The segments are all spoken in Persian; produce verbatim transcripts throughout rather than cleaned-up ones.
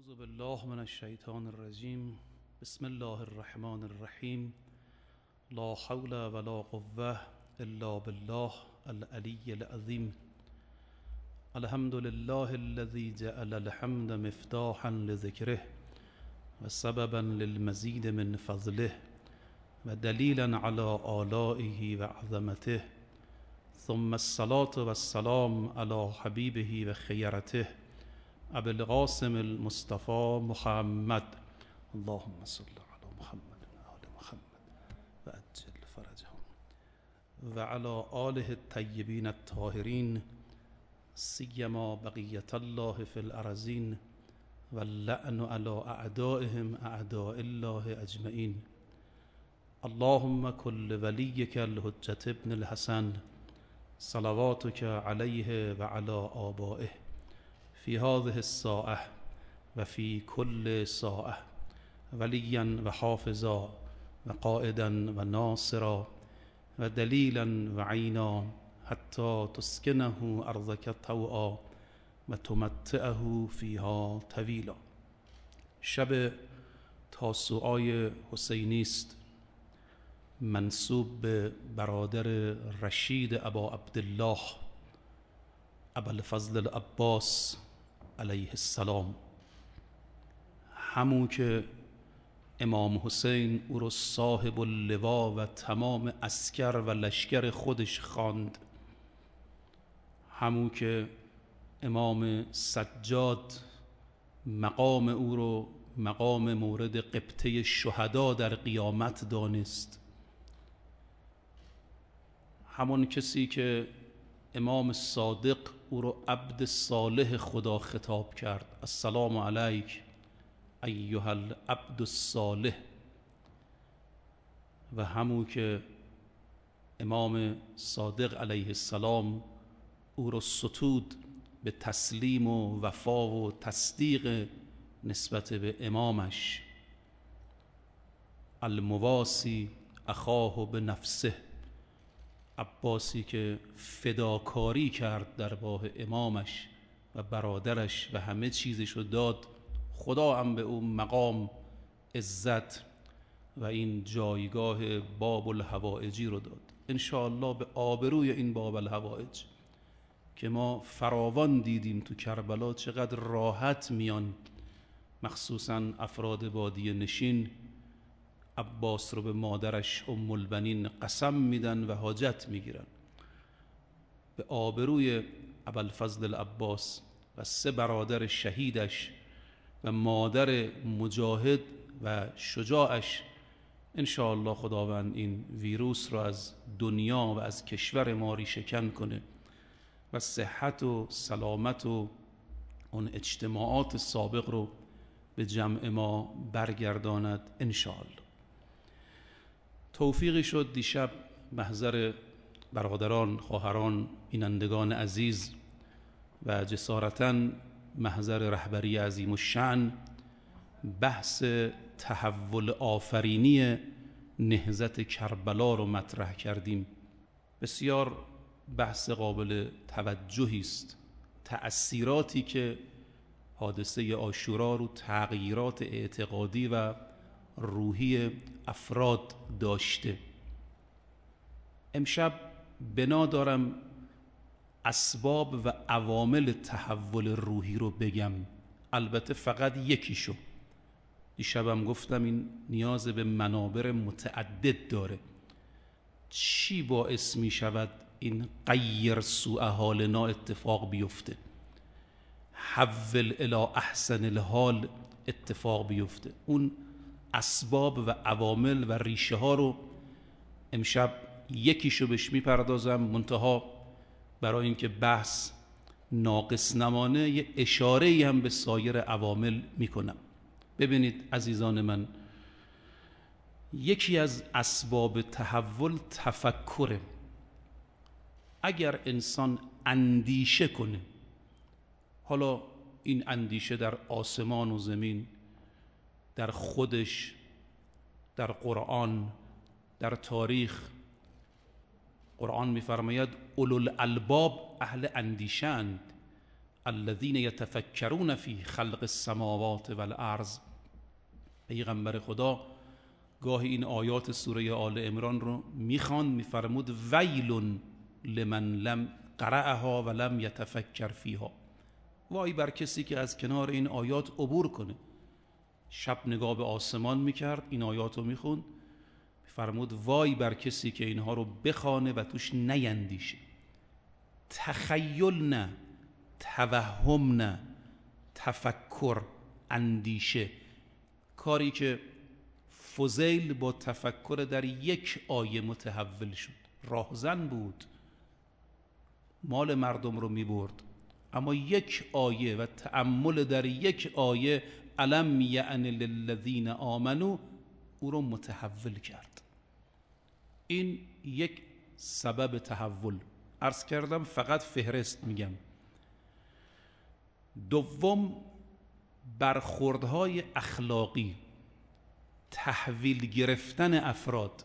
اعوذ بالله من الشیطان الرجیم. بسم الله الرحمن الرحیم. لا حول ولا قوة الا بالله العلی العظیم. الحمد لله الذي جعل الحمد مفتاحا لذكره وسببا للمزيد من فضله ودليلا على آلائه وعظمته، ثم الصلاة والسلام على حبيبه وخيرته أبي القاسم المصطفى محمد. اللهم صل على محمد وآل محمد وعجل فرجهم وعلى آله الطيبين الطاهرين، سيما بقية الله في الأرضين، واللعن على أعدائهم أعداء الله أجمعين. اللهم كل وليك الحجة ابن الحسن صلواتك عليه وعلى آبائه في هذه الساعة وفي كل ساعة وليا وحافظا وقائدا وناصرا ودليلا وعينا حتى تسكنه أرضك طوعا وتمتعه فيها طويلا. شب تاسوعای حسینی است، منسوب به برادر رشید ابا عبدالله ابوالفضل العباس علیه السلام، همون که امام حسین او رو صاحب اللوا و تمام عسکر و لشکر خودش خواند، همون که امام سجاد مقام او رو مقام مورد قبطه شهدا در قیامت دانست، همون کسی که امام صادق او رو عبد صالح خدا خطاب کرد، السلام علیک ایها العبد الصالح، و همون که امام صادق علیه السلام او رو ستود به تسلیم و وفا و تصدیق نسبت به امامش، المواسی اخاه به نفسه، عباسی که فداکاری کرد در باه امامش و برادرش و همه چیزش رو داد، خدا هم به اون مقام عزت و این جایگاه باب الحوائجی رو داد. انشاءالله به آبروی این باب الحوائج که ما فراوان دیدیم تو کربلا چقدر راحت میان، مخصوصا افراد بادیه نشین، عباس رو به مادرش ام البنین قسم میدن و حاجت میگیرن. به آبروی ابوالفضل العباس و سه برادر شهیدش و مادر مجاهد و شجاعش انشاءالله خداوند این ویروس رو از دنیا و از کشور ما ریشه‌کن کنه و صحت و سلامت و اون اجتماعات سابق رو به جمع ما برگرداند انشاءالله. توفیقی شد دیشب محضر برادران، خواهران، بینندگان عزیز و جسارتاً محضر رهبری عظیم الشأن بحث تحول آفرینی نهضت کربلا رو مطرح کردیم. بسیار بحث قابل توجهی است. تأثیراتی که حادثه عاشورا رو تغییرات اعتقادی و روحی افراد داشته. امشب بنا دارم اسباب و عوامل تحول روحی رو بگم، البته فقط یکیشو. دیشبم گفتم این نیاز به منابر متعدد داره. چی باعث می شود این غیر سوء حالنا اتفاق بیفته، حول الی احسن الحال اتفاق بیفته؟ اون اسباب و عوامل و ریشه ها رو امشب یکیشو بهش میپردازم، منتها برای اینکه بحث ناقص نمانه یه اشاره‌ای هم به سایر عوامل میکنم. ببینید عزیزان من، یکی از اسباب تحول تفکره. اگر انسان اندیشه کنه، حالا این اندیشه در آسمان و زمین، در خودش، در قرآن، در تاریخ، قرآن می‌فرماید اولوالالباب اهل اندیشه‌اند، الذین یتفکرون فی خلق السماوات والارض. پیغمبر خدا گاهی این آیات سوره آل عمران رو میخواند، میفرمود ویل لمن لم قرأها و لم یتفکر فیها. وای بر کسی که از کنار این آیات عبور کنه. شب نگاه به آسمان میکرد، این آیات رو میخوند، میفرمود وای بر کسی که اینها رو بخوانه و توش نیندیشه. تخیل نه، توهم نه، تفکر، اندیشه. کاری که فضیل با تفکر در یک آیه متحول شد. راهزن بود، مال مردم رو میبرد، اما یک آیه و تأمل در یک آیه الم یعن للذین آمنوا او رو متحول کرد. این یک سبب تحول. عرض کردم فقط فهرست میگم. دوم، برخوردهای اخلاقی، تحویل گرفتن افراد،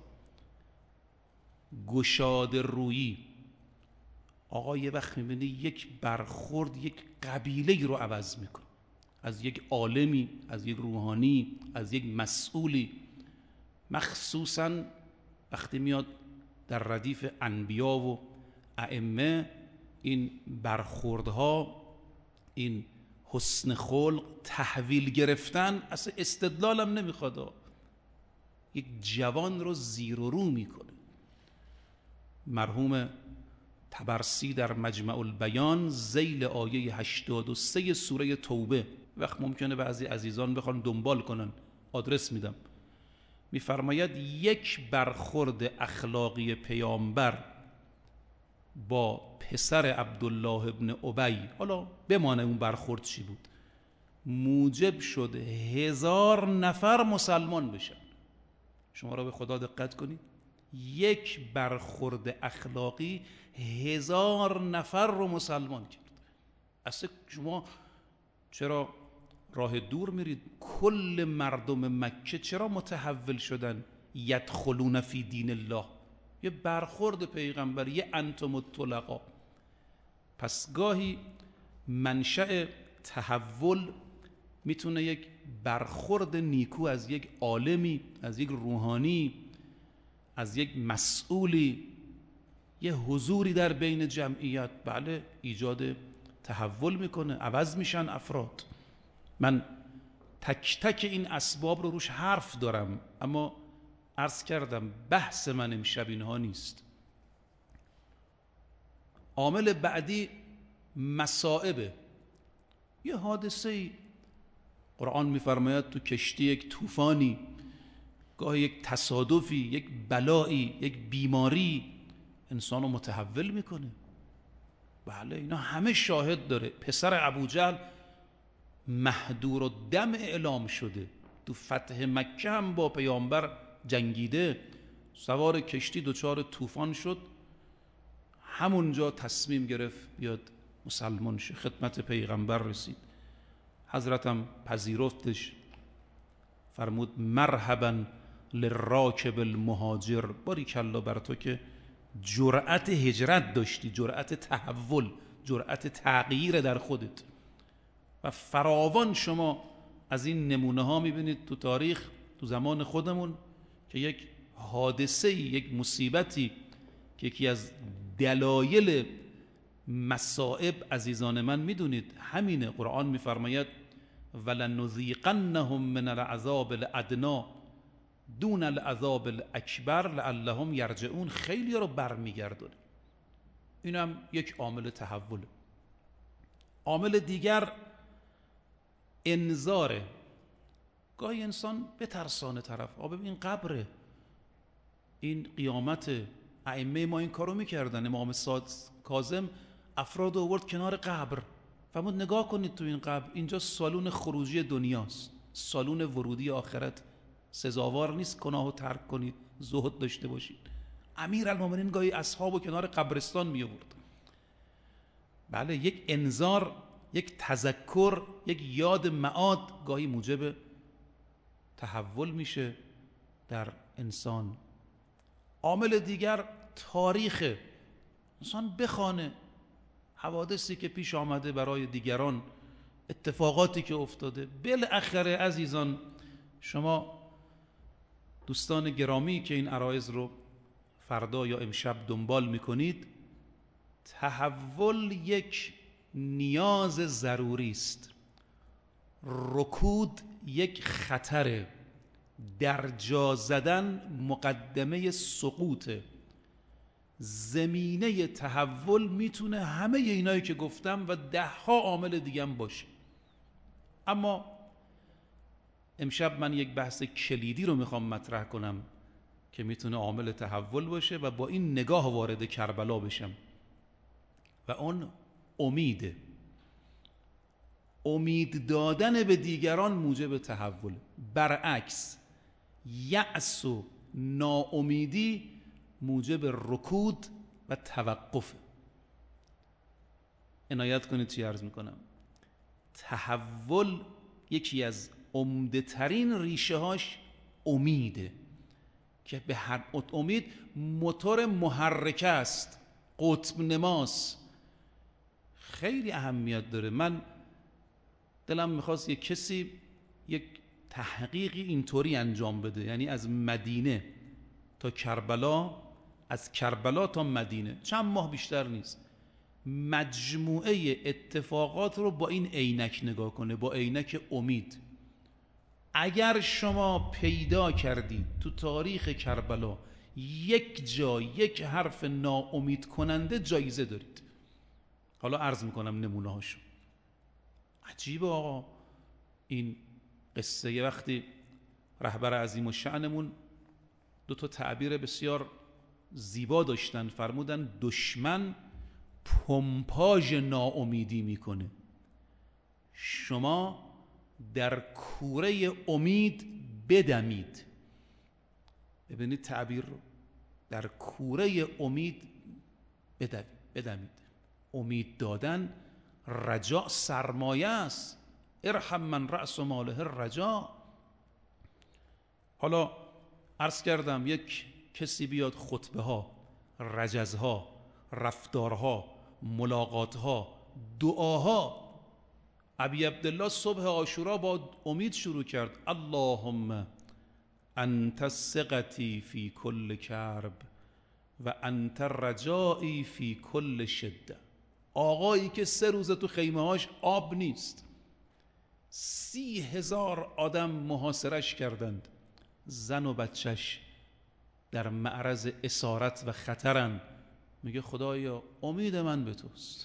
گشاد رویی. آقا یه وقت میبینی یک برخورد یک قبیله رو عوض میکنه، از یک عالمی، از یک روحانی، از یک مسئولی، مخصوصا وقتی میاد در ردیف انبیا و ائمه. این برخوردها، این حسن خلق، تحویل گرفتن، اصلا استدلالم نمیخواد، یک جوان رو زیر و رو میکنه. مرحوم طبرسی در مجمع البیان ذیل آیه هشتاد و سه سوره توبه، وقت ممکنه بعضی عزیزان بخوان دنبال کنن، آدرس میدم، میفرماید یک برخورد اخلاقی پیامبر با پسر عبدالله ابن ابی، حالا بمانه اون برخورد چی بود، موجب شد هزار نفر مسلمان بشن. شما را به خدا دقت کنید، یک برخورد اخلاقی هزار نفر رو مسلمان کرد. اصلا شما چرا راه دور میرید؟ کل مردم مکه چرا متحول شدن؟ یدخلون فی دین الله. یه برخورد پیغمبر، یه انتم الطلقا. پس گاهی منشأ تحول میتونه یک برخورد نیکو از یک عالمی، از یک روحانی، از یک مسئولی، یه حضوری در بین جمعیت، بله، ایجاد تحول میکنه، عوض میشن افراد. من تک تک این اسباب رو روش حرف دارم، اما عرض کردم بحث من امشب اینها نیست. عامل بعدی مصائبه. یه حادثه‌ای، قرآن میفرماید تو کشتی یک طوفانی، گاهی یک تصادفی، یک بلایی، یک بیماری انسانو متحول میکنه. بله، اینا همه شاهد داره. پسر ابوجهل مهدور الدم اعلام شده، تو فتح مکه هم با پیامبر جنگیده، سوار کشتی دچار طوفان شد، همونجا تصمیم گرفت بیاد مسلمان شه، خدمت پیغمبر رسید، حضرتم پذیرفتش، فرمود مرحبا للراکب المهاجر، باریکلا بر تو که جرأت هجرت داشتی، جرأت تحول، جرأت تغییر در خودت. و فراوان شما از این نمونه ها میبینید تو تاریخ، تو زمان خودمون، که یک حادثه، یک مصیبتی که یکی از دلایل مصائب، عزیزان من میدونید همینه. قرآن میفرماید ولنذیقنهم من العذاب الادنا دون العذاب الاکبر لعلهم یرجعون. خیلی رو برمیگردونه. اینم یک عامل تحوله. عامل دیگر انذاره. گاهی انسان بترسانه طرف، آ ببین قبره، این قیامت. ائمه ما این کارو میکردن. امام کاظم افراد آورد کنار قبر، فرمود نگاه کنید تو این قبر، اینجا سالون خروجی دنیاست، سالون ورودی آخرت. سزاوار نیست گناهو ترک کنید، زهد داشته باشید. امیرالمومنین گاهی اصحابو کنار قبرستان می آورد. بله، یک انذار، یک تذکر، یک یاد معاد گاهی موجب تحول میشه در انسان. عامل دیگر تاریخ. انسان بخوانه حوادثی که پیش آمده برای دیگران، اتفاقاتی که افتاده. بالاخره عزیزان، شما دوستان گرامی که این عرایض رو فردا یا امشب دنبال میکنید، تحول یک نیاز ضروری است، رکود یک خطره، در جا زدن مقدمه سقوطه. زمینه تحول میتونه همه اینایی که گفتم و ده ها عامل دیگه هم باشه. اما امشب من یک بحث کلیدی رو میخوام مطرح کنم که میتونه عامل تحول باشه و با این نگاه وارد کربلا بشم و اون امیده. امید دادن به دیگران موجب تحول، برعکس یأس و ناامیدی موجب رکود و توقف. عنایت کنید چی عرض میکنم. تحول یکی از عمده ترین ریشه هاش امیده که به هر امید موتور محرکه است، قطب نماست، خیلی اهمیت داره. من دلم میخواست یک کسی یک تحقیقی اینطوری انجام بده، یعنی از مدینه تا کربلا، از کربلا تا مدینه، چند ماه بیشتر نیست، مجموعه اتفاقات رو با این عینک نگاه کنه، با عینک امید. اگر شما پیدا کردید تو تاریخ کربلا یک جا یک حرف ناامید کننده، جایزه دارید. حالا عرض میکنم نمونه هاشو. عجیبه آقا این قصه. یه وقتی رهبر عظیم الشأنمون دو تا تعبیر بسیار زیبا داشتن، فرمودن دشمن پمپاژ ناامیدی میکنه، شما در کوره امید بدمید. ببینید تعبیر رو، در کوره امید بدمید. امید دادن، رجا سرمایه است. ارحم من رأس ماله الرجا. حالا عرض کردم یک کسی بیاد خطبه ها، رجزها، رفتارها، ملاقاتها، دعاها. ابی عبدالله صبح عاشورا با امید شروع کرد. اللهم انت ثقتی فی کل کرب و انت رجایی فی کل شده. آقایی که سه روزه تو خیمه هاش آب نیست، سی هزار آدم محاصرش کردند، زن و بچهش در معرض اسارت و خطرن. میگه خدایا امید من به توست.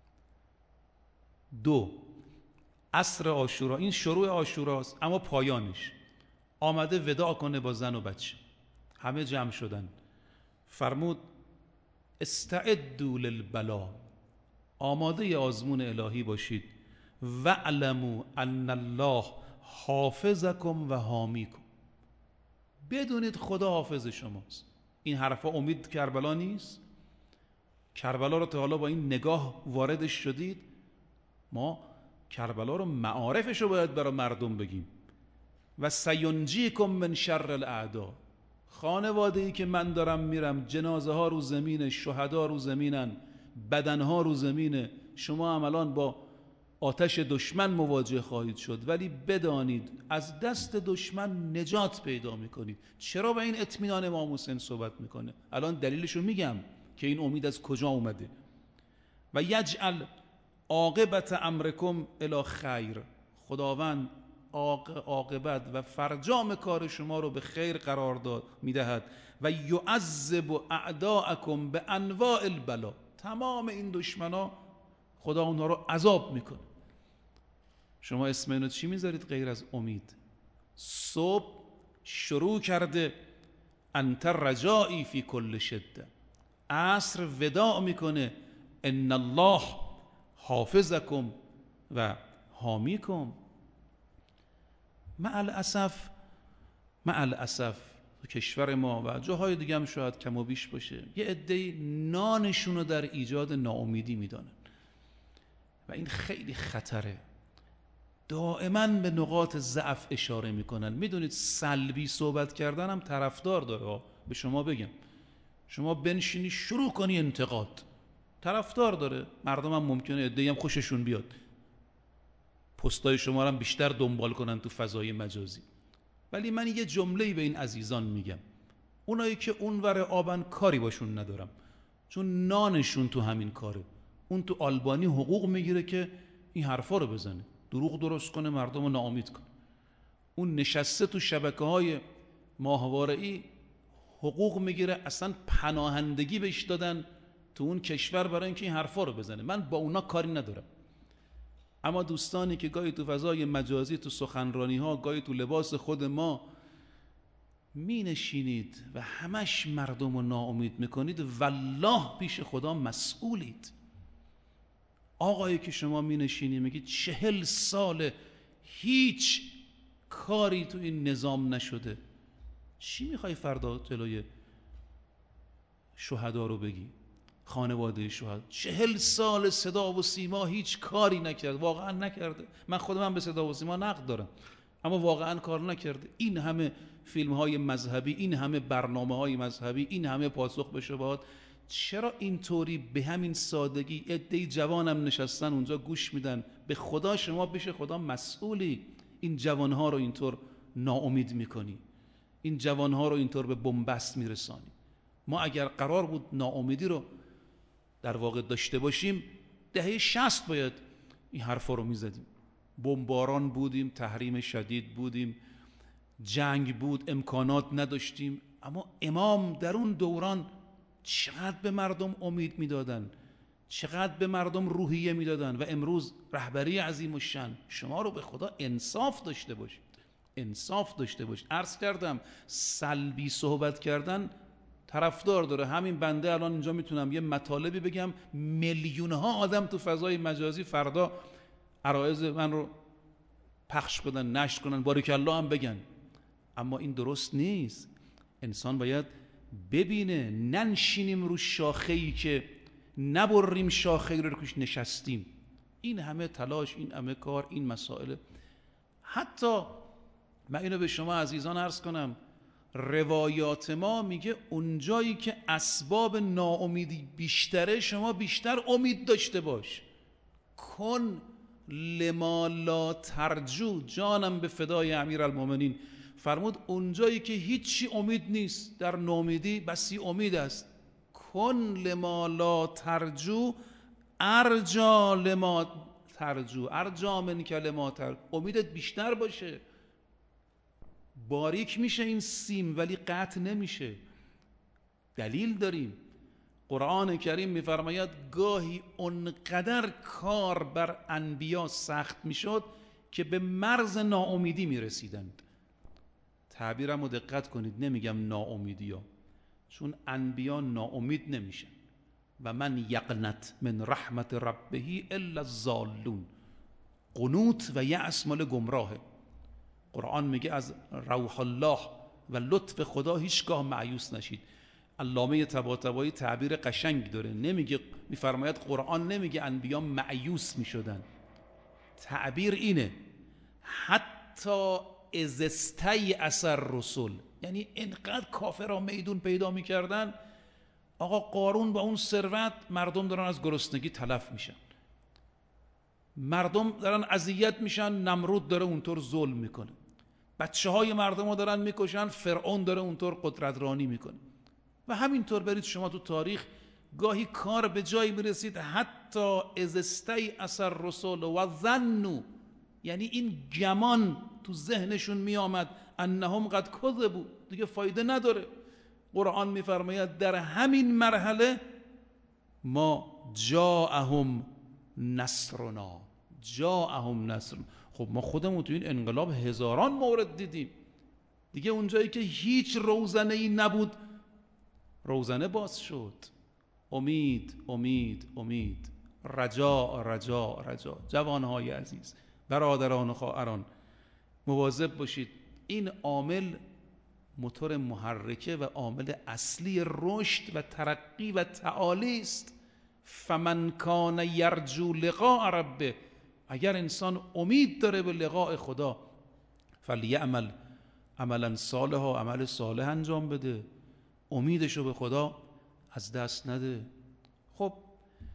دو، عصر عاشورا، این شروع عاشوراست اما پایانش، آمده وداع کنه با زن و بچه، همه جمع شدن، فرمود استعدوا للبلا، آماده آزمون الهی باشید، واعلموا ان الله حافظکم و حامیکم، بدونید خدا حافظ شماست. این حرفا امید کربلا نیست؟ کربلا رو تا حالا با این نگاه واردش شدید؟ ما کربلا رو معارفش رو باید برای مردم بگیم. و سینجیکم من شر الاعدا، خانواده ای که من دارم میرم، جنازه ها رو زمینه، شهدا رو زمینن، بدن ها رو زمینه، شما هم الان با آتش دشمن مواجه خواهید شد، ولی بدانید از دست دشمن نجات پیدا میکنید. چرا به این اطمینان امام حسین صحبت میکنه؟ الان دلیلشو میگم که این امید از کجا اومده. و یجعل عاقبت امرکم الی خیر، خداوند عاقبت و فرجام کار شما رو به خیر قرار داد میدهد. و یعذب اعداءکم به انواع البلا، تمام این دشمنا خدا اونها رو عذاب میکنه. شما اسم اینو چی میذارید غیر از امید؟ صبح شروع کرده انت رجایی فی کل شده، عصر وداع میکنه ان الله حافظکم و حامیکم. مع الاسف مع الاسف تو کشور ما و جاهای دیگه هم شاید کم و بیش باشه، یه عده‌ای نانشون رو در ایجاد ناامیدی میدانن و این خیلی خطره. دائما به نقاط ضعف اشاره میکنن. میدونید سلبی صحبت کردن هم طرفدار داره. به شما بگم، شما بنشینی شروع کنی انتقاد، طرفدار داره، مردم هم ممکنه عده‌ای هم خوششون بیاد، پستای شما رو هم بیشتر دنبال کنن تو فضای مجازی. ولی من یه جمله‌ای به این عزیزان میگم، اونایی که اونور آبن کاری باشون ندارم، چون نانشون تو همین کاره. اون تو آلبانی حقوق میگیره که این حرفا رو بزنه، دروغ درست کنه، مردم رو ناامید کنه. اون نشسته تو شبکه‌های ماهواره‌ای حقوق میگیره، اصلا پناهندگی بهش دادن تو اون کشور برای اینکه این حرفا رو بزنه. من با اونا کاری ندارم. اما دوستانی که گاهی تو فضای مجازی، تو سخنرانی ها، گاهی تو لباس خود ما می نشینید و همش مردم رو ناامید میکنید، والله پیش خدا مسئولید. آقایی که شما می نشینید میگید چهل سال هیچ کاری تو این نظام نشده، چی میخوای فردا جلوی شهدا رو بگی؟ خانواده شهدا چهل سال صدا و سیما هیچ کاری نکرد، واقعا نکرده. من خودم به صدا و سیما نقد دارم، اما واقعا کار نکرده. این همه فیلم های مذهبی، این همه برنامه های مذهبی، این همه پاسخ به شبهات، چرا اینطوری به همین سادگی عده‌ای جوانم نشستن اونجا گوش میدن؟ به خدا شما پیش خدا مسئولی. این جوانها رو اینطور ناامید میکنی، این جوانها رو اینطور به بنبست میرسانی. ما اگر قرار بود ناامیدی رو در واقع داشته باشیم، دهه شصت باید این حرفا رو میزدیم. بمباران بودیم، تحریم شدید بودیم، جنگ بود، امکانات نداشتیم. اما امام در اون دوران چقدر به مردم امید میدادن، چقدر به مردم روحیه میدادن. و امروز رهبری عظیم الشأن، شما رو به خدا انصاف داشته باشید، انصاف داشته باشید. عرض کردم سلبی صحبت کردن طرفدار داره. همین بنده الان اینجا میتونم یه مطالبی بگم، میلیون ها آدم تو فضای مجازی فردا عرایض من رو پخش کنن، نشر کنن، بارکالله هم بگن. اما این درست نیست. انسان باید ببینه، ننشینیم رو شاخه‌ای که نبریم شاخه‌ای رو روش نشستیم. این همه تلاش، این همه کار، این مسائل. حتی من اینو به شما عزیزان عرض کنم، روایات ما میگه اونجایی که اسباب ناامیدی بیشتره، شما بیشتر امید داشته باش. کن لما لا ترجو. جانم به فدای امیرالمومنین فرمود اونجایی که هیچی امید نیست، در ناامیدی بسی امید است. کن لما لا ترجو ارجا لما ترجو، ارجا من کلما ترجو. امیدت بیشتر باشه. باریک میشه این سیم ولی قطع نمیشه. دلیل داریم. قرآن کریم میفرماید گاهی اونقدر کار بر انبیا سخت میشد که به مرز ناامیدی میرسیدند. تعبیرم رو دقت کنید، نمیگم ناامیدی ها، چون انبیا ناامید نمیشن. و من یقنت من رحمت ربه الا الضالون. قنوت و یأس مال گمراهه. قرآن میگه از روح الله و لطف خدا هیچگاه مایوس نشید. علامه طباطبایی تعبیر قشنگ داره، نمیگه، میفرماید قرآن نمیگه انبیا مایوس میشدن، تعبیر اینه حتی از استیأس الرسل، یعنی انقدر کافرها میدون پیدا میکردن. آقا قارون با اون ثروت، مردم دارن از گرسنگی تلف میشن، مردم دارن اذیت میشن، نمرود داره اونطور ظلم میکنه، بچه های مردم رو دارن میکشن، فرعون داره اونطور قدرترانی میکنه. و همینطور برید شما تو تاریخ، گاهی کار به جایی میرسید حتی از استیأس الرسل و ظنوا، یعنی این گمان تو ذهنشون میآمد انهم قد کذبوا، دیگه فایده نداره. قرآن میفرماید در همین مرحله ما جاءهم نصرنا، جاءهم نصرنا. خب ما خودمون تو این انقلاب هزاران مورد دیدیم دیگه. اونجایی که هیچ روزنه ای نبود، روزنه باز شد. امید امید امید، رجا رجا رجا. جوانهای عزیز، برادران و خواهران، مواظب باشید. این عامل موتور محرکه و عامل اصلی رشد و ترقی و تعالی است. فمن کان یرجو لقاء ربه، اگر انسان امید داره به لقاء خدا، فلیعمل عملا صالحا، عمل صالح انجام بده، امیدشو به خدا از دست نده. خب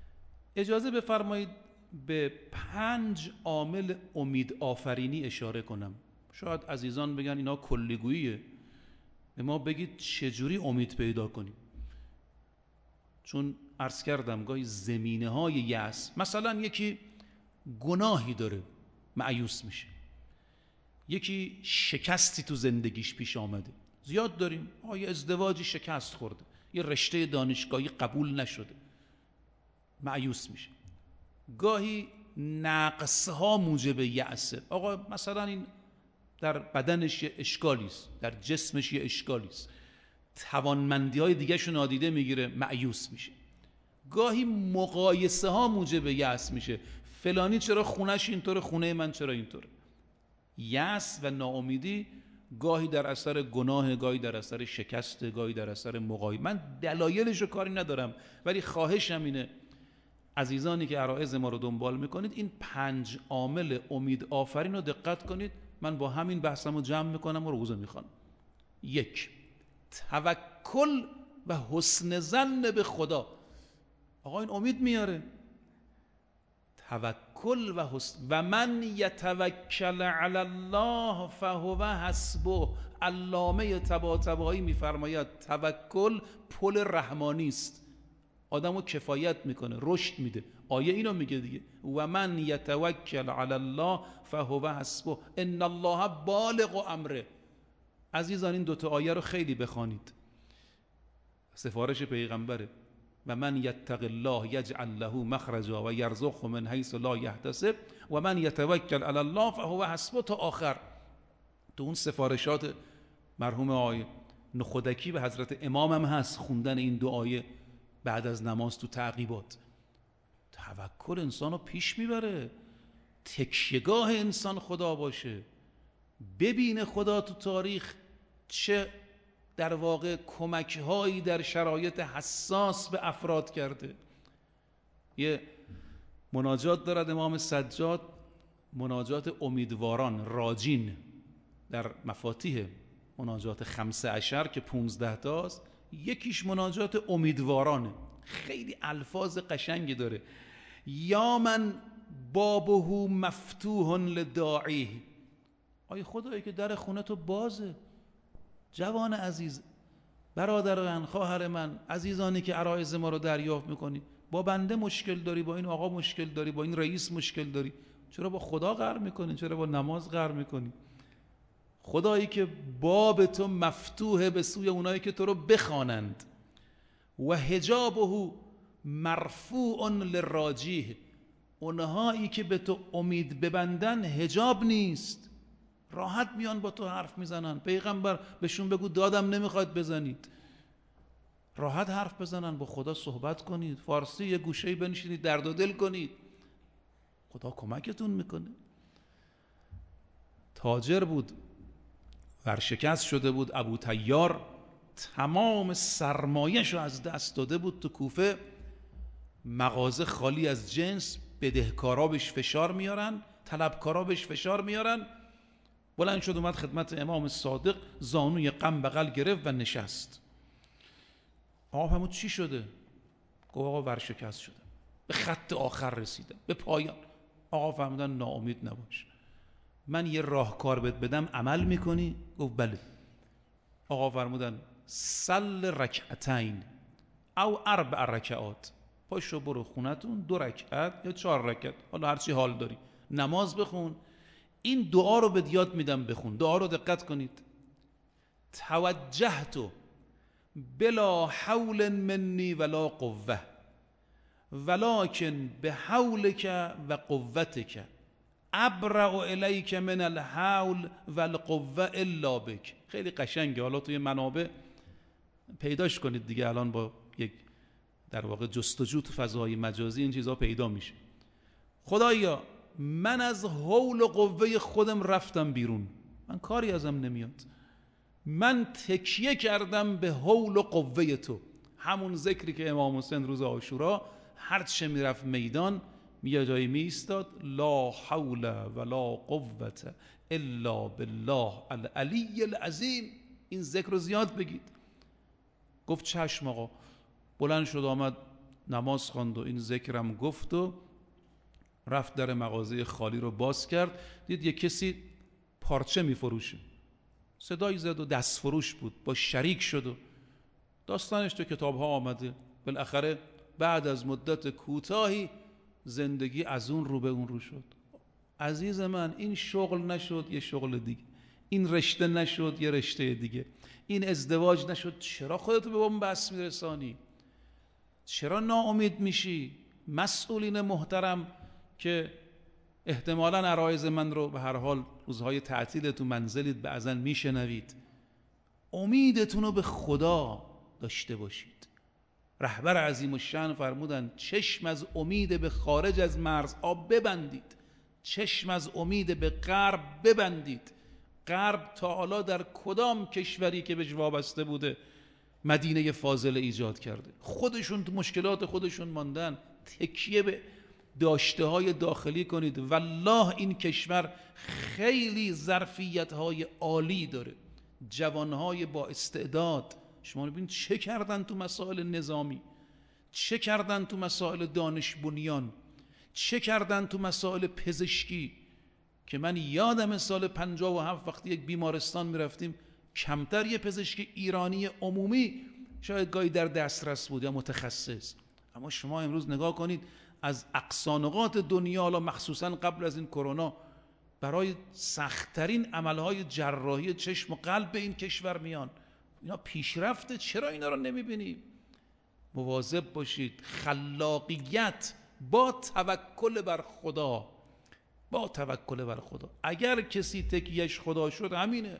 اجازه بفرمایید به پنج عامل امید آفرینی اشاره کنم. شاید عزیزان بگن اینا کلیگوییه، به ما بگید چجوری امید پیدا کنیم. چون عرض کردم گاهی زمینه های یأس، مثلا یکی گناهی داره مایوس میشه، یکی شکستی تو زندگیش پیش آمده، زیاد داریم، آیا ازدواجی شکست خورده، یه رشته دانشگاهی قبول نشده، مایوس میشه. گاهی نقصها موجب یأسه، آقا مثلا این در بدنش یه اشکالی است، در جسمش یه اشکالی است، توانمندی های دیگه شو نادیده میگیره، مایوس میشه. گاهی مقایسه ها موجب یأس میشه، فلانی چرا خونش اینطوره، خونه من چرا اینطوره. یأس و ناامیدی گاهی در اثر گناه، گاهی در اثر شکست، گاهی در اثر مقایسه. من دلایلش رو کاری ندارم، ولی خواهشم اینه عزیزانی که عرایض ما رو دنبال میکنید این پنج عامل امید آفرین رو دقت کنید. من با همین بحثم رو جمع میکنم و روزه میخوام. یک، توکل و حسن ظن به خدا. آقا این امید میاره. توکل و حسن و من یتوکل علی الله فهو حسبه. علامه طباطبایی میفرماید توکل پل رحمانی است، آدمو کفایت میکنه، رشد میده. آیه اینو میگه دیگه، و من یتوکل علی الله فهو حسبه ان الله بالغ امره. عزیزان این دوتا آیه رو خیلی بخوانید، سفارش پیغمبره. و من یتق الله یجعل له مخرجا و یرزقه من حیث لا یحتسب و من یتوکل علی الله فهو حسبه تا آخر. تو اون سفارشات مرحوم آقای نخودکی به حضرت امام هم هست خوندن این دو آیه بعد از نماز تو تعقیبات. توکل انسان رو پیش میبره، تکیهگاه انسان خدا باشه، ببینه خدا تو تاریخ چه در واقع کمک‌هایی در شرایط حساس به افراد کرده. یه مناجات دارد امام سجاد، مناجات امیدواران، راجین، در مفاتیح مناجات خمسه عشر که پونزده تاست، یکیش مناجات امیدوارانه، خیلی الفاظ قشنگی داره. یا من بابه مفتوح لداعیه. آی خدایی که در خونه تو بازه، جوان عزیز، برادر من، خواهر من، عزیزانی که عرایض ما رو دریافت میکنی، با بنده مشکل داری، با این آقا مشکل داری، با این رئیس مشکل داری، چرا با خدا قهر میکنی؟ چرا با نماز قهر میکنی؟ خدایی که باب تو مفتوحه به سوی اونایی که تو رو بخوانند. و حجابه مرفوع للراجیه. اونهایی که به تو امید ببندن حجاب نیست، راحت میان با تو حرف میزنن. پیغمبر بهشون بگو دادم نمیخواد بزنید، راحت حرف بزنن، با خدا صحبت کنید، فارسی یه گوشه‌ای بنشینید درد و دل کنید، خدا کمکتون میکنه. تاجر بود، ورشکست شده بود، ابو طیار تمام سرمایه‌شو از دست داده بود تو کوفه، مغازه خالی از جنس، بدهکارا بهش فشار میارن، طلبکارا بهش فشار میارن. بلند شد اومد خدمت امام صادق، زانوی غم بغل گرفت و نشست. آقا فرمود چی شده؟ گفت آقا ورشکست شدم، به خط آخر رسیدم، به پایان. آقا فرمودن ناامید نباش، من یه راهکار بهت بدم، عمل میکنی؟ گفت بله. آقا فرمودن صل رکعتین او اربع رکعات، پاشو برو خونتون دو رکعت یا چهار رکعت، حالا هرچی حال داری، نماز بخون، این دعا رو به یاد میدم بخون. دعا رو دقت کنید. توجهت بلا حول منی ولا قوه ولکن به حولک و قوتک ابرع الیک من الحول والقوه الا بک. خیلی قشنگه، حالا توی منابع پیداش کنید دیگه، الان با یک در واقع جستجو تو فضای مجازی این چیزها پیدا میشه. خدایا من از حول و قوه خودم رفتم بیرون، من کاری ازم نمیاد، من تکیه کردم به حول و قوه تو. همون ذکری که امام حسین روز عاشورا هر چه میرفت میدان یه جایی می ایستاد، لا حول ولا قوة الا بالله العلی العظیم. این ذکر رو زیاد بگید. گفت چشم آقا. بلند شد آمد نماز خواند و این ذکرم گفت و رفت در مغازه خالی رو باز کرد، دید یه کسی پارچه میفروشه، صدایی زد و دست فروش بود، با شریک شد و داستانش تو کتاب ها آمده. بالاخره بعد از مدت کوتاهی زندگی از اون رو به اون رو شد. عزیز من، این شغل نشد یه شغل دیگه، این رشته نشد یه رشته دیگه، این ازدواج نشد. چرا خودتو به اون بس میرسانی؟ چرا ناامید میشی؟ مسئولین محترم که احتمالاً عرایض من رو به هر حال روزهای تعطیل تو منزلید بعضن میشنوید، امیدتون رو به خدا داشته باشید. رهبر عظیم الشأن فرمودن چشم از امید به خارج از مرزها ببندید، چشم از امید به غرب ببندید. غرب تا حالا در کدام کشوری که بهش وابسته بوده مدینه فاضله ایجاد کرده؟ خودشون تو مشکلات خودشون ماندن. تکیه به داشته های داخلی کنید. والله این کشور خیلی ظرفیت های عالی داره، جوان های با استعداد. شما ببینید چه کردن تو مسائل نظامی، چه کردن تو مسائل دانش بنیان، چه کردن تو مسائل پزشکی، که من یادم سال پنجاه و هفت وقتی یک بیمارستان میرفتیم کمتر یه پزشک ایرانی عمومی شاید گاهی در دسترس بود یا متخصص. اما شما امروز نگاه کنید از اقصا نقاط دنیا، حالا مخصوصا قبل از این کرونا، برای سخت‌ترین عملهای جراحی چشم و قلب به این کشور میان. اینا پیشرفته، چرا اینا رو نمیبینیم؟ مواظب باشید. خلاقیت با توکل بر خدا، با توکل بر خدا. اگر کسی تکیهش خدا شد همینه.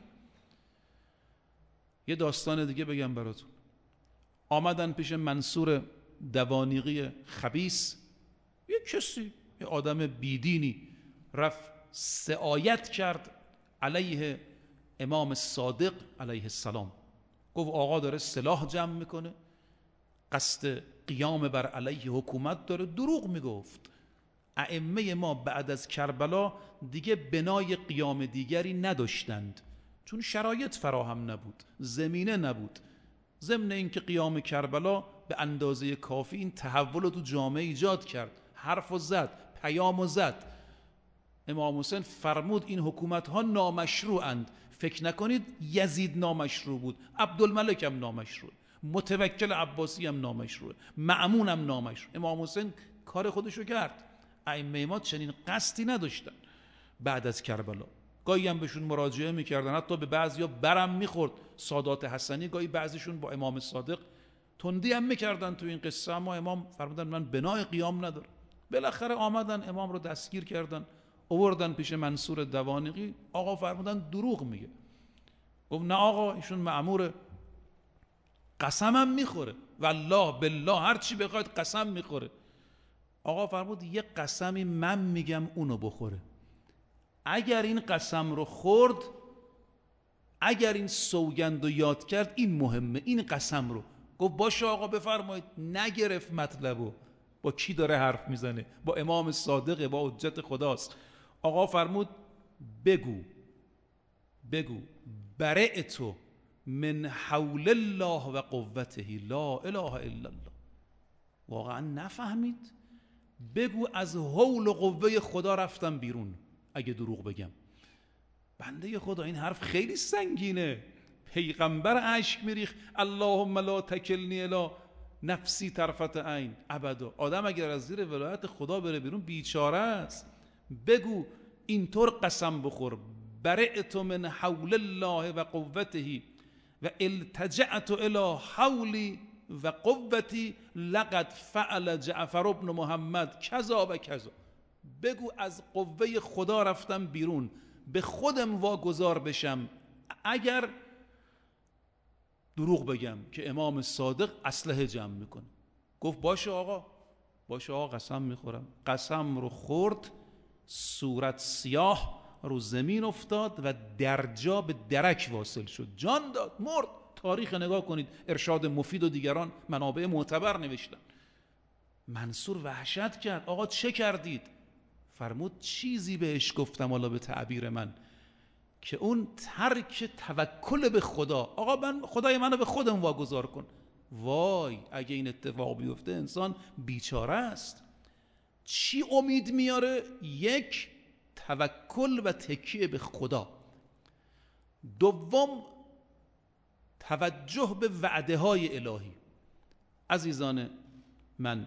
یه داستان دیگه بگم براتون. آمدن پیش منصور دوانیقی خبیث، یه کسی، یه آدم بیدینی، رفت سعایت کرد علیه امام صادق علیه السلام. گفت آقا داره سلاح جمع میکنه، قصد قیام بر علیه حکومت داره. دروغ میگفت. ائمه ما بعد از کربلا دیگه بنای قیام دیگری نداشتند، چون شرایط فراهم نبود، زمینه نبود. ضمن اینکه قیام کربلا به اندازه کافی این تحول رو تو جامعه ایجاد کرد، حرف و زد، پیام و زد. امام حسین فرمود این حکومت ها نامشروعند. فکر نکنید یزید نامشروع بود، عبدالملک هم نامشروع، متوکل عباسی هم نامشروع، مأمون هم نامشروع. امام حسین کار خودشو کرد. ائمه ما چنین قصدی نداشتن بعد از کربلا. گاهی هم بهشون مراجعه میکردن، حتی به بعضیا برم میخورد. سادات حسنی گاهی بعضیشون با امام صادق تندی هم میکردن تو این قصه، اما امام فرمودن من بنای قیام ندارم. بالاخره آمدن امام رو دستگیر کردن، آوردن پیش منصور دوانیقی. آقا فرمودن دروغ میگه. گفت نه آقا ایشون مأموره، قسمم میخوره، والله بالله هر چی بخواید قسم میخوره. آقا فرمود یه قسمی من میگم اونو بخوره. اگر این قسم رو خورد، اگر این سوگند رو یاد کرد، این مهمه، این قسم رو. گفت باشه آقا بفرمایید. نگرفت مطلبو. با کی داره حرف میزنه؟ با امام صادق، با حجت خداست. آقا فرمود بگو بگو برئت من حول الله و قوته لا اله الا الله. واقعا نفهمید؟ بگو از حول و قوه خدا رفتم بیرون. اگه دروغ بگم بنده خدا این حرف خیلی سنگینه. پیغمبر اشک میریخ اللهم لا تکلنی الی نفسی طرفت عین ابدا. آدم اگر از زیر ولایت خدا بره بیرون بیچاره است. بگو اینطور قسم بخور برئت من حول الله و قوته و التجأت الی حولی و قوتی لقد فعل جعفر ابن محمد کذا و کذا. بگو از قوه خدا رفتم بیرون، به خودم واگذار بشم اگر دروغ بگم که امام صادق اسلحه جمع میکنه. گفت باشه آقا، باشه آقا قسم میخورم. قسم رو خورد، صورت سیاه رو زمین افتاد و درجا به درک واصل شد، جان داد، مرد. تاریخ نگاه کنید، ارشاد مفید و دیگران منابع معتبر نوشتن. منصور وحشت کرد. آقا چه کردید؟ فرمود چیزی بهش گفتم، حالا به تعبیر من، که اون ترک توکل به خدا. آقا من خدای منو به خودم واگذار کن. وای اگه این اتفاق بیفته انسان بیچاره است. چی امید میاره؟ یک، توکل و تکیه به خدا. دوم، توجه به وعده های الهی. عزیزان من،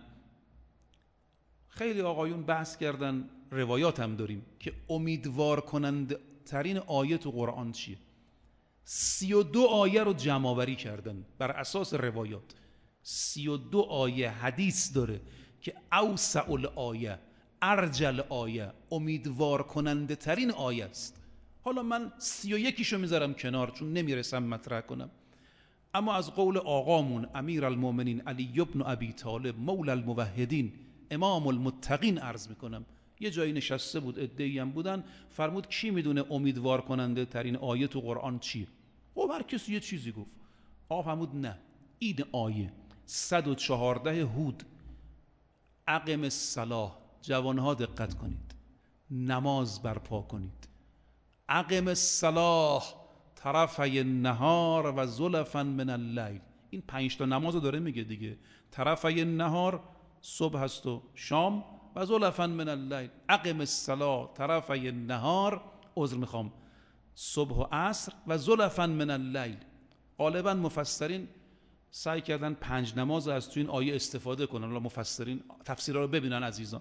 خیلی آقایون بحث کردن، روایات هم داریم که امیدوار کننده ترین آیه تو قرآن چیه. سی و دو آیه رو جمع آوری کردن بر اساس روایات. سی و دو آیه حدیث داره که اوسع الآیه، ارجل آیه، امیدوار کننده ترین آیه است. حالا من سی و یکیشو میذارم کنار چون نمیرسم مطرح کنم، اما از قول آقامون امیر المؤمنین علی بن ابی طالب مولا الموحدین امام المتقین عرض میکنم. یه جایی نشسته بود، عده‌ای هم بودن، فرمود کی میدونه امیدوار کننده ترین آیه تو قرآن چیه؟ خب هر کسی یه چیزی گفت. آقا فرمود نه، این آیه صد و چهارده هود، اقم الصلاة، جوانها دقت کنید، نماز برپا کنید. اقم الصلاة طرفی النهار و زلفا من اللیل. این پنج تا نماز رو داره میگه دیگه. طرفی النهار صبح هست و شام، و زلفا من اللیل. اقم الصلاة طرفی النهار، عذر میخوام، صبح و عصر، و زلفا من اللیل. غالبا مفسرین سعی کردن پنج نماز از تو این آیه استفاده کنن. حالا مفسرین تفسیرها رو ببینن عزیزان.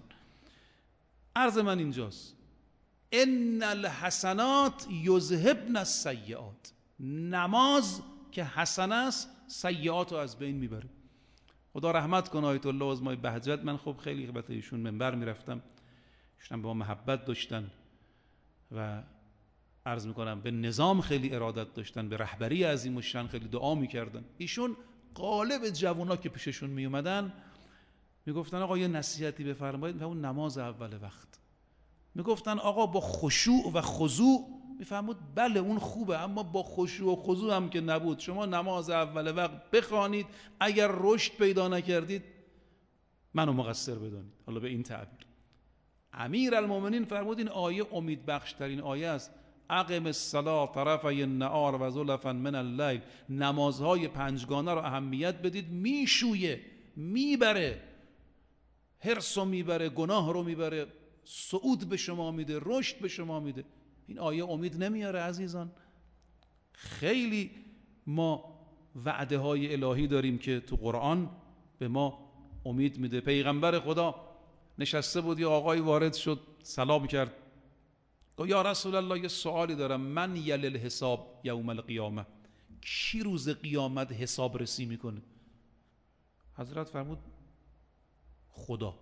عرض من اینجاست، ان الحسنات یذهبن السیئات. نماز که حسن است سیئات رو از بین میبره. خدا رحمت کنه آیت الله عظمای بهجت. من خب خیلی البته ایشون منبر میرفتم، ایشون به ما محبت داشتن و عرض میکنم به نظام خیلی ارادت داشتن، به رهبری عظیم الشأن خیلی دعا میکردن. ایشون غالب جوونا که پیششون میومدن میگفتن آقا یه نصیحتی بفرمایید، اون نماز اول وقت. میگفتن آقا با خشوع و خضوع. میفهمود بله اون خوبه، اما با خشوع و خضوع هم که نبود. شما نماز اول وقت بخوانید، اگر رشد پیدا نکردید منو مقصر بدانید. حالا به این تعبیر امیر المؤمنین فرمود این آیه امید بخش ترین آیه است. اقم الصلاة طرفی النهار و زلفا من اللیل. نمازهای پنجگانه رو اهمیت بدید. میشویه، میبره، حرص رو میبره، گناه رو میبره، صعود به شما میده، رشد به شما میده. این آیه امید نمیاره عزیزان. خیلی ما وعده های الهی داریم که تو قرآن به ما امید میده. پیغمبر خدا نشسته بود، یه آقای وارد شد، سلام کرد، گفت یا رسول الله یه سوالی دارم، من یل الحساب یوم القیامه، کی روز قیامت حساب رسی میکنه؟ حضرت فرمود خدا.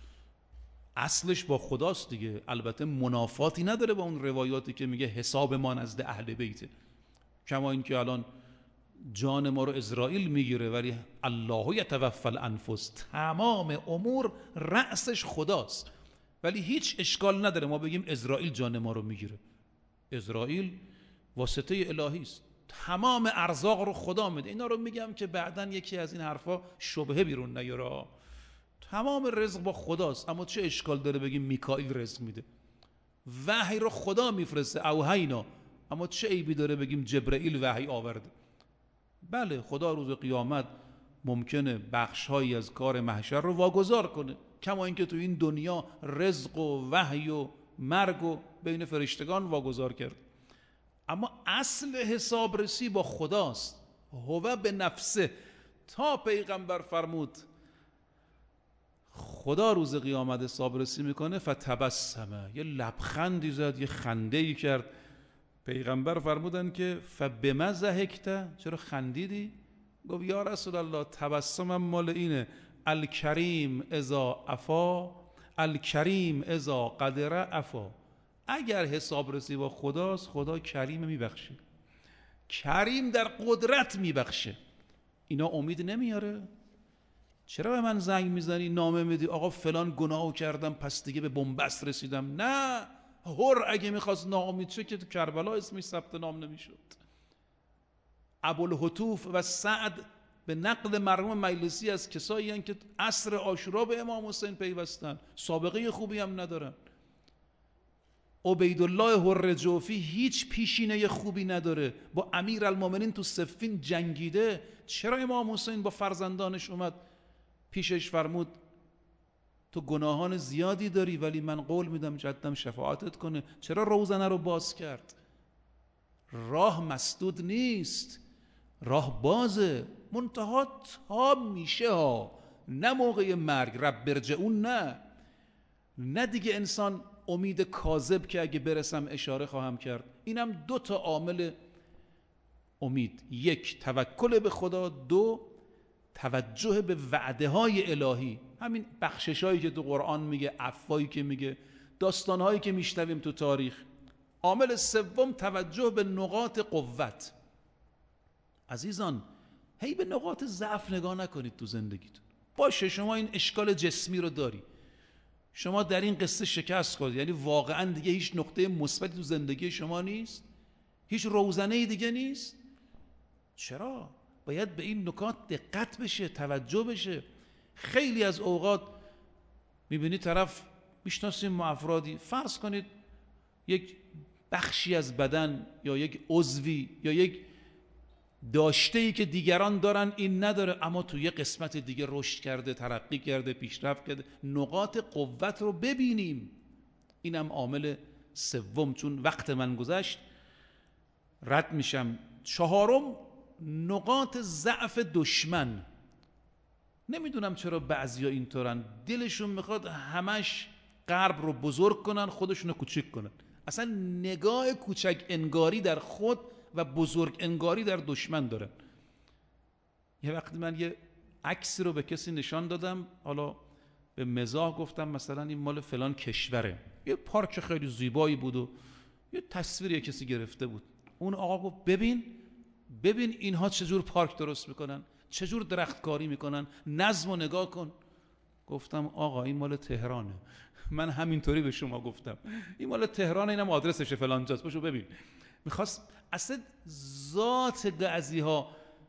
اصلش با خداست دیگه، البته منافاتی نداره با اون روایاتی که میگه حساب ما نزد اهل بیته. کما اینکه الان جان ما رو اسرائیل میگیره، ولی الله یتوفی الانفس، تمام امور رأسش خداست. ولی هیچ اشکال نداره ما بگیم اسرائیل جان ما رو میگیره. اسرائیل واسطه الهی است، تمام ارزاق رو خدا میده. اینا رو میگم که بعدن یکی از این حرفا شبهه بیرون نیاره. تمام رزق با خداست، اما چه اشکال داره بگیم میکائیل رزق میده؟ وحی رو خدا میفرسته، اوحینا، اما چه عیبی داره بگیم جبرئیل وحی آورده؟ بله خدا روز قیامت ممکنه بخشهایی از کار محشر رو واگذار کنه، کما اینکه تو این دنیا رزق و وحی و مرگ و بین فرشتگان واگذار کرد. اما اصل حسابرسی با خداست. هو به نفسه. تا پیغمبر فرمود خدا روز قیامت حسابرسی میکنه، فتبسمه، یه لبخندی زد، یه خنده‌ای کرد. پیغمبر فرمودن که فبما ضحکت، چرا خندیدی؟ گفت یا رسول الله تبسمم مال اینه، الکریم اذا عفا، الکریم اذا قدر عفا. اگر حسابرسی با خداست، خدا کریم میبخشه، کریم در قدرت میبخشه. اینا امید نمیاره؟ چرا به من زنگ میزنی نامه میدی آقا فلان گناهو کردم پس دیگه به بنبست رسیدم؟ نه، هر اگه میخواست ناامید شه که تو کربلا اسمش ثبت نام نمیشد. ابوالهتوف و سعد به نقل مرحوم مجلسی از کسایی هستند که عصر عاشورا به امام حسین پیوستن، سابقه خوبی هم ندارن. عبیدالله هرجوفی هیچ پیشینه خوبی نداره، با امیرالمومنین تو صفین جنگیده. چرا امام حسین با فرزندانش اومد پیشش فرمود تو گناهان زیادی داری ولی من قول میدم جدم شفاعتت کنه؟ چرا روزنه رو باز کرد؟ راه مسدود نیست، راه بازه، منتها تا میشه ها، نه موقع مرگ. رب برجعون نه نه دیگه انسان امید کاذب که اگه برسم اشاره خواهم کرد. اینم دو تا عامل امید: یک، توکل به خدا، دو، توجه به وعده های الهی. همین بخشش هایی که تو قرآن میگه، عفایی که میگه، داستان هایی که میشنویم تو تاریخ. عامل سوم، توجه به نقاط قوت. عزیزان، هی به نقاط ضعف نگاه نکنید تو زندگیتون. باشه شما این اشکال جسمی رو داری، شما در این قصه شکست خوردید، یعنی واقعا دیگه هیچ نقطه مثبتی تو زندگی شما نیست، هیچ روزنه دیگه نیست. چرا؟ باید به این نکات دقت بشه، توجه بشه. خیلی از اوقات میبینی طرف، میشناسیم ما افرادی، فرض کنید یک بخشی از بدن یا یک عضوی یا یک داشته‌ای که دیگران دارن این نداره، اما تو یه قسمت دیگه رشد کرده، ترقی کرده، پیشرفت کرده. نقاط قوت رو ببینیم. اینم عامل سوم. چون وقت من گذشت رد میشم. چهارم، نقاط ضعف دشمن. نمیدونم چرا بعضیا اینطورن، دلشون میخواد همش غرب رو بزرگ کنن، خودشون رو کوچک کنن. اصلا نگاه کوچک انگاری در خود و بزرگ انگاری در دشمن دارن. یه وقتی من یه عکسی رو به کسی نشان دادم، حالا به مزاح گفتم مثلا این مال فلان کشوره، یه پارک خیلی زیبایی بود و یه تصویری کسی گرفته بود. اون آقا گفت ببین ببین اینها چجور پارک درست میکنن، چجور درختکاری میکنن، نظم و نگاه کن. گفتم آقا این مال تهرانه. من همینطوری به شما گفتم این مال تهرانه، اینم آدرسشه فلان جاست، باشو ببین. میخواست اصلا ذات بعضی ها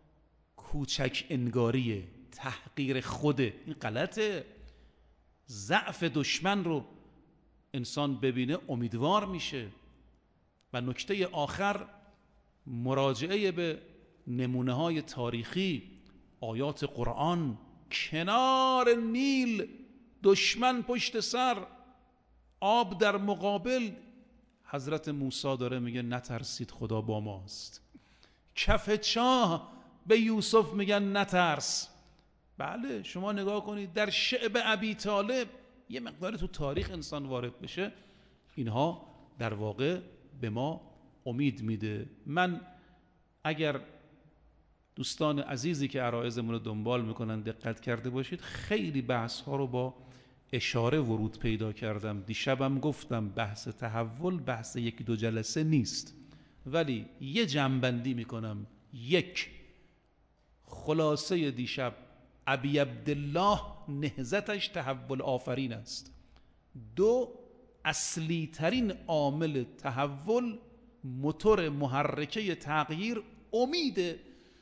کوچک انگاریه، تحقیر خوده. این غلطه. ضعف دشمن رو انسان ببینه امیدوار میشه. و نکته آخر، مراجعه به نمونه های تاریخی، آیات قرآن. کنار نیل دشمن پشت سر، آب در مقابل. حضرت موسی داره میگه نترسید خدا با ماست. کف چاه به یوسف میگن نترس. بله شما نگاه کنید در شعب ابی طالب، یه مقدار تو تاریخ انسان وارد بشه، اینها در واقع به ما امید میده. من اگر دوستان عزیزی که عرایضمون رو دنبال میکنن دقت کرده باشید، خیلی بحث ها رو با اشاره ورود پیدا کردم. دیشبم گفتم بحث تحول بحث یک دو جلسه نیست، ولی یه جنبندی میکنم. یک، خلاصه دیشب، ابی عبدالله نهضتش تحول آفرین است. دو، اصلی ترین عامل تحول، موتور محرکه تغییر، امیده.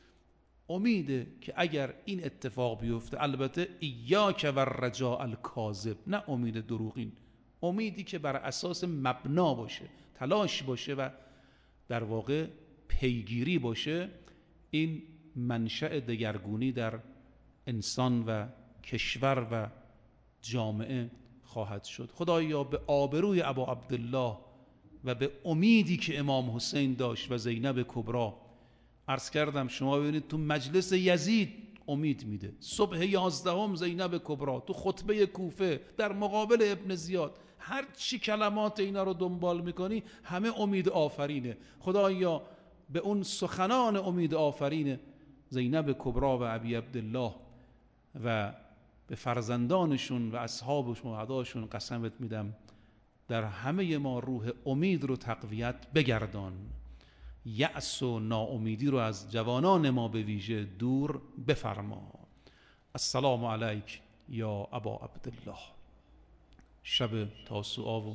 امیده که اگر این اتفاق بیفته، البته ایاک و الرجاء الکاذب، نه امید دروغین، امیدی که بر اساس مبنا باشه، تلاش باشه و در واقع پیگیری باشه. این منشأ دگرگونی در انسان و کشور و جامعه خواهد شد. خدایا به آبروی ابا عبدالله و به امیدی که امام حسین داشت و زینب کبری، عرض کردم شما ببینید تو مجلس یزید امید میده، صبح یازدهم زینب کبری، تو خطبه کوفه در مقابل ابن زیاد، هر چی کلمات اینا رو دنبال میکنی همه امید آفرینه. خدایا به اون سخنان امید آفرین زینب کبری و ابی عبدالله و به فرزندانشون و اصحابشون و عداشون قسمت میدم، در همه ما روح امید رو تقویت بگردان. یأس و ناامیدی رو از جوانان ما به ویژه دور بفرما. السلام علیک یا ابا عبدالله. شب تاسوعا و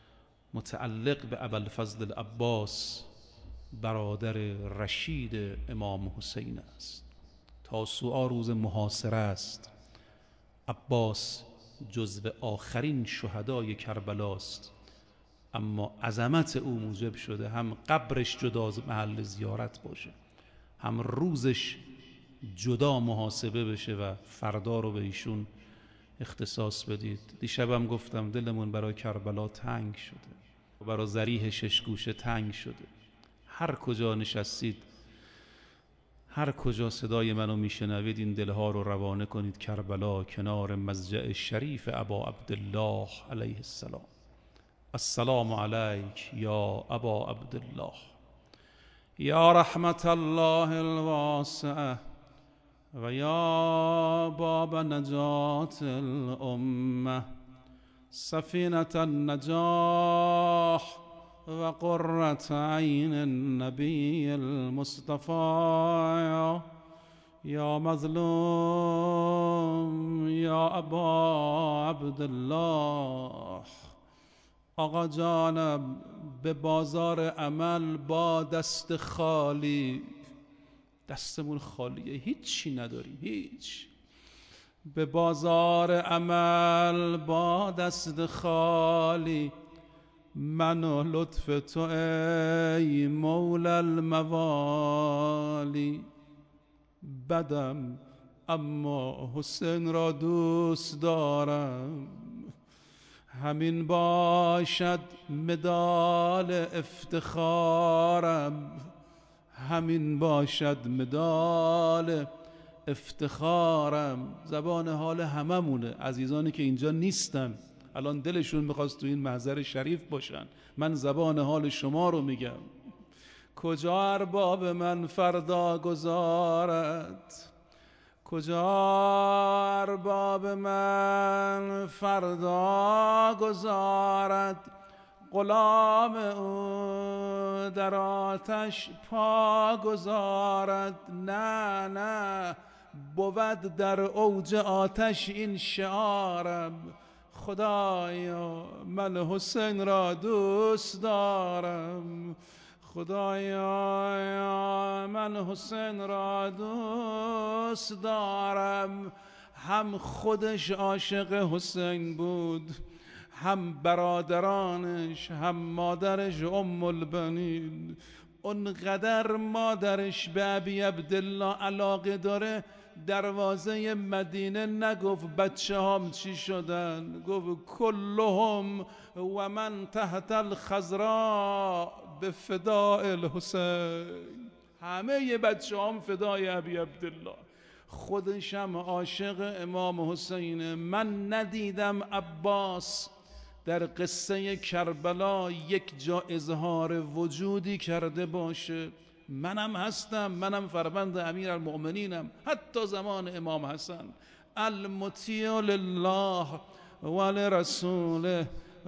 متعلق به ابوالفضل العباس برادر رشید امام حسین است. تاسوعا روز محاصره است. عباس جزو آخرین شهدای کربلاست. اما عظمت او موجب شده هم قبرش جدا از محل زیارت باشه، هم روزش جدا محاسبه بشه و فردا رو به ایشون اختصاص بدید. دیشبم گفتم دلمون برای کربلا تنگ شده، برای ضریح ششگوشه تنگ شده. هر کجا نشستید، هر کجا صدای منو میشنوید، این دلها رو روانه کنید کربلا، کنار مضجع شریف ابا عبدالله علیه السلام. السلام علیک یا ابا عبدالله، یا رحمت الله الواسعه و یا باب نجات الامه، سفینة النجاح و قرة عین النبی المصطفى، یا مظلوم یا ابا عبدالله. آقا جانم به بازار عمل با دست خالی، دستمون خالیه، هیچی نداریم، هیچ. به بازار عمل با دست خالی، من و لطف تو ای مولا الموالی. بدم اما حسین را دوست دارم، همین باشد مدال افتخارم، همین باشد مدال افتخارم. زبان حال هممونه، عزیزانی که اینجا نیستن الان دلشون میخواست تو این محضر شریف باشن. من زبان حال شما رو میگم. کجا ارباب من فردا گذارد، کجا ارباب من فردا گذارد، غلام او در آتش پا گذارد. نه نه بود در اوج آتش این شعارم، خدایا من حسین را دوست دارم، خدایا من حسین را دوست دارم. هم خودش عاشق حسین بود، هم برادرانش، هم مادرش ام البنین. اونقدر مادرش به ابی عبدالله علاقه داره، دروازه مدینه نگفت بچه هم چی شدن، گفت کلهم و من تحت الخضراء به فداء الحسین. همه ی بچه هم فدای ابی عبدالله. خودشم عاشق امام حسین. من ندیدم عباس در قصه کربلا یک جا اظهار وجودی کرده باشه. منم هستم، منم فرزند امیرالمؤمنینم. حتی زمان امام حسن، المطیع لله ولرسوله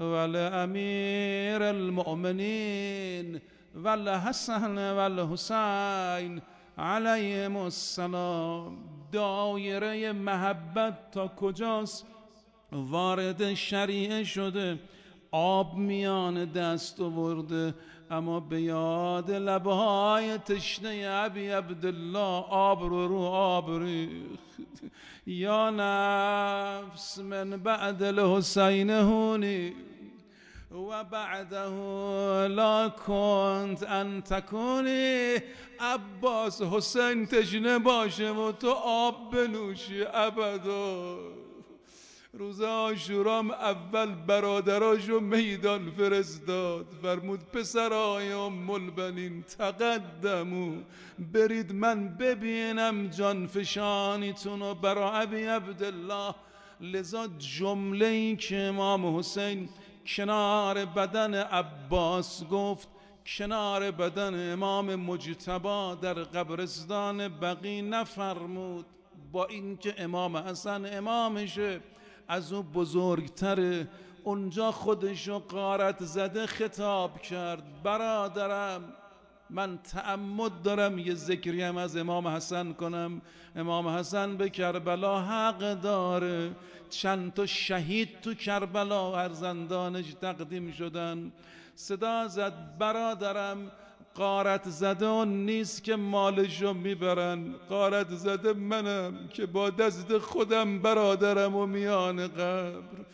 ولامیر المؤمنین والحسن والحسین علیهم السلام. دایره محبت تا کجاست؟ وارد شریعه شده، آب میان دست آورده، اما به یاد لبهای تشنه ابی عبدالله آب رو رو آب ریخت. یا نفس من بعد الحسین هونی و بعده لا کنت ان تکونی. عباس حسین تشنه باشه و تو آب بنوشی ابدا. روز عاشورام اول برادراشو میدان فرستاد، فرمود پسرای ام البنین تقدمو، برید من ببینم جان فشانیتونو برای ابی عبدالله. لذا جمله این که امام حسین کنار بدن عباس گفت، کنار بدن امام مجتبی در قبرستان بقیع نفرمود. با اینکه امام حسن امامشه، از او بزرگتره، اونجا خودشو غارت زده خطاب کرد. برادرم من تعمد دارم یه ذکریم از امام حسن کنم. امام حسن به کربلا حق داره. چند تا شهید تو کربلا فرزندانش تقدیم شدن. صدا زد برادرم غارت زده اون نیست که مالشو میبرن، غارت زده منم که با دست خودم برادرم و میان قبر.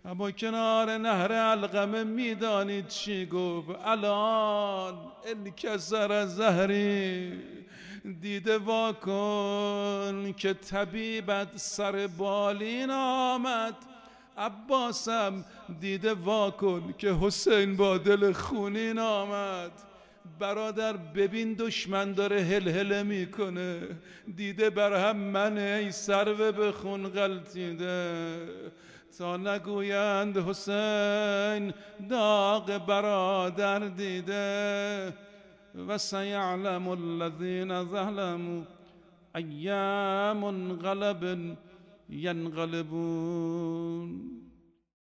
اما کنار نهر علقمه میدانید چی گفت؟ الان انکسر زهری، دیده واکن که طبیبت سر بالین آمد. عباسم دیده واکن که حسین با دل خونین آمد. برادر ببین دشمن داره هلهله میکنه، دیده بر هم من ای سرو به خون غلطیده. تا نگویند حسین داغ برادر دیده. و سیعلم الذین ظلموا ای منقلب ینقلبون.